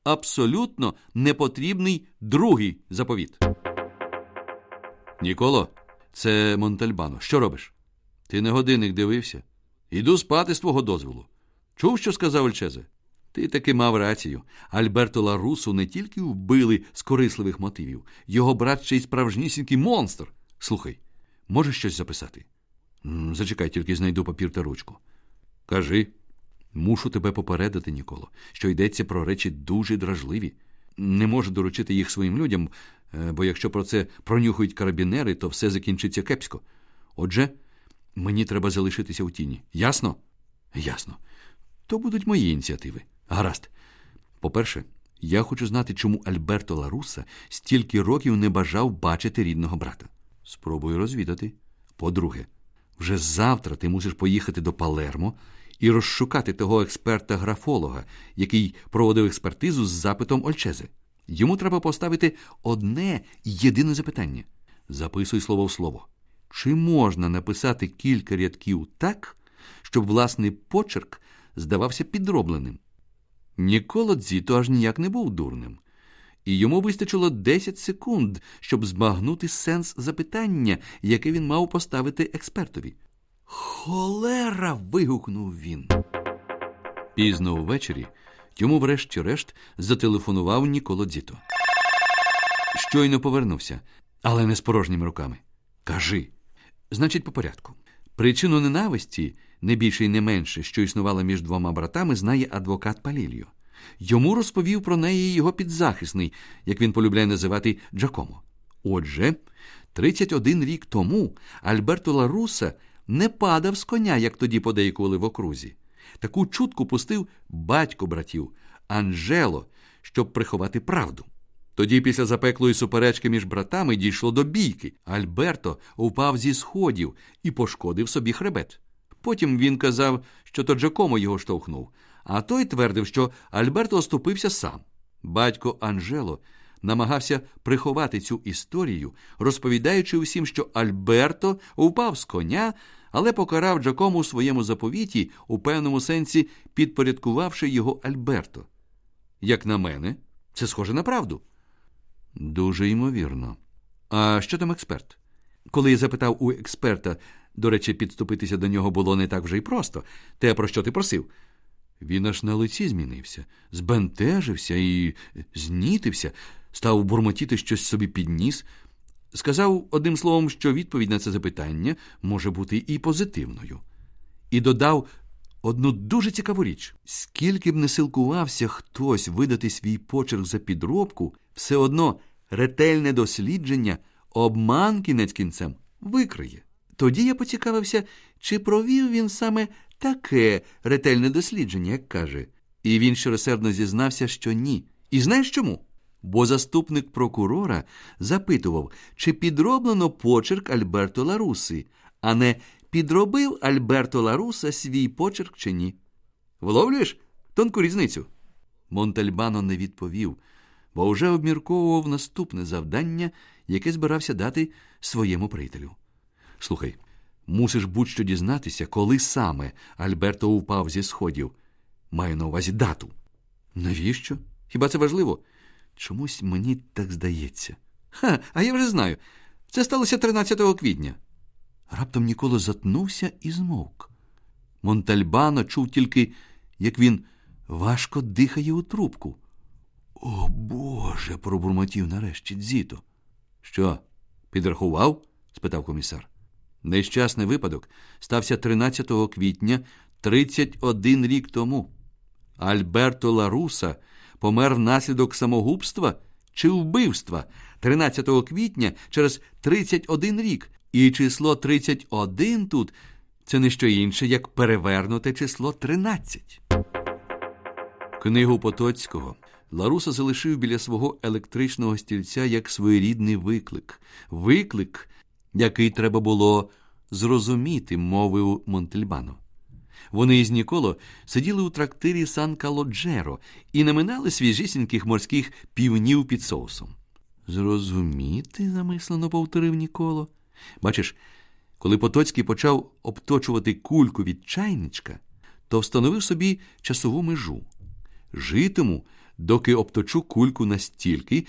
абсолютно непотрібний другий заповіт. Ніколо, це Монтальбано. Що робиш? Ти на годинник дивився? Іду спати з твого дозволу. Чув, що сказав Ольчезе? Ти таки мав рацію. Альберто Ла Русу не тільки вбили з корисливих мотивів. Його брат ще й справжнісінький монстр. Слухай, можеш щось записати? Зачекай, тільки знайду папір та ручку. Кажи. Мушу тебе попередити, Ніколо, що йдеться про речі дуже дражливі. Не можу доручити їх своїм людям, бо якщо про це пронюхають карабінери, то все закінчиться кепсько. Отже, мені треба залишитися у тіні. Ясно? Ясно. То будуть мої ініціативи. Гаразд. По-перше, я хочу знати, чому Альберто Ла Руса стільки років не бажав бачити рідного брата. Спробую розвідати. По-друге, вже завтра ти мусиш поїхати до Палермо і розшукати того експерта-графолога, який проводив експертизу з запитом Ольчезе. Йому треба поставити одне єдине запитання. Записуй слово в слово. Чи можна написати кілька рядків так, щоб власний почерк здавався підробленим? Ніколо Дзіто аж ніяк не був дурним. І йому вистачило 10 секунд, щоб збагнути сенс запитання, яке він мав поставити експертові. «Холера!» – вигукнув він. Пізно ввечері йому врешті-решт зателефонував Ніколо Дзіто. Щойно повернувся, але не з порожніми руками. «Кажи». Значить, по порядку. Причину ненависті, не більше й не менше, що існувала між двома братами, знає адвокат Палільо. Йому розповів про неї його підзахисний, як він полюбляє називати, Джакомо. Отже, 31 рік тому Альберто Ла Руса не падав з коня, як тоді подейкували в окрузі. Таку чутку пустив батько братів, Анджело, щоб приховати правду. Тоді після запеклої суперечки між братами дійшло до бійки. Альберто впав зі сходів і пошкодив собі хребет. Потім він казав, що то Джакомо його штовхнув, а той твердив, що Альберто оступився сам. Батько Анджело намагався приховати цю історію, розповідаючи усім, що Альберто впав з коня, але покарав Джакому у своєму заповіті, у певному сенсі підпорядкувавши його Альберто. Як на мене, це схоже на правду. Дуже ймовірно. А що там експерт? Коли я запитав у експерта, до речі, підступитися до нього було не так вже й просто, те, про що ти просив, він аж на лиці змінився, збентежився і знітився, став бурмотіти щось собі під ніс. Сказав одним словом, що відповідь на це запитання може бути і позитивною. І додав одну дуже цікаву річ. Скільки б не силкувався хтось видати свій почерк за підробку, все одно ретельне дослідження обман кінець кінцем викриє. Тоді я поцікавився, чи провів він саме таке ретельне дослідження, як каже. І він щиросердно зізнався, що ні. І знаєш чому? Бо заступник прокурора запитував, чи підроблено почерк Альберто Ла Руси, а не підробив Альберто Ла Руса свій почерк чи ні. Вловлюєш тонку різницю? Монтальбано не відповів, бо вже обмірковував наступне завдання, яке збирався дати своєму приятелю. Слухай, мусиш будь-що дізнатися, коли саме Альберто упав зі сходів. Маю на увазі дату. Навіщо? Хіба це важливо? Чомусь мені так здається. А я вже знаю. Це сталося 13 квітня. Раптом Ніколо затнувся і змовк. Монтальбано чув тільки, як він важко дихає у трубку. «О, Боже!» – пробурмотів нарешті Дзіто. «Що, підрахував?» – спитав комісар. Нещасний випадок стався 13 квітня 31 рік тому. Альберто Ла Руса помер внаслідок самогубства чи вбивства 13 квітня через 31 рік. І число 31 тут – це не що інше, як перевернуте число 13. Книгу Потоцького Ла Руса залишив біля свого електричного стільця як своєрідний виклик. Виклик, який треба було зрозуміти, мовив Монтальбано. Вони із Ніколо сиділи у трактирі Сан-Калоджеро і наминали свіжісіньких морських півнів під соусом. «Зрозуміти?» – замислено повторив Ніколо. Бачиш, коли Потоцький почав обточувати кульку від чайничка, то встановив собі часову межу. Житиму доки обточу кульку настільки,